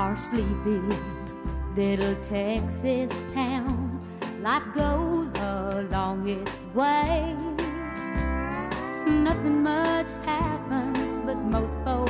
our sleepy little Texas town. Life goes along its way. Nothing much happens, but most folks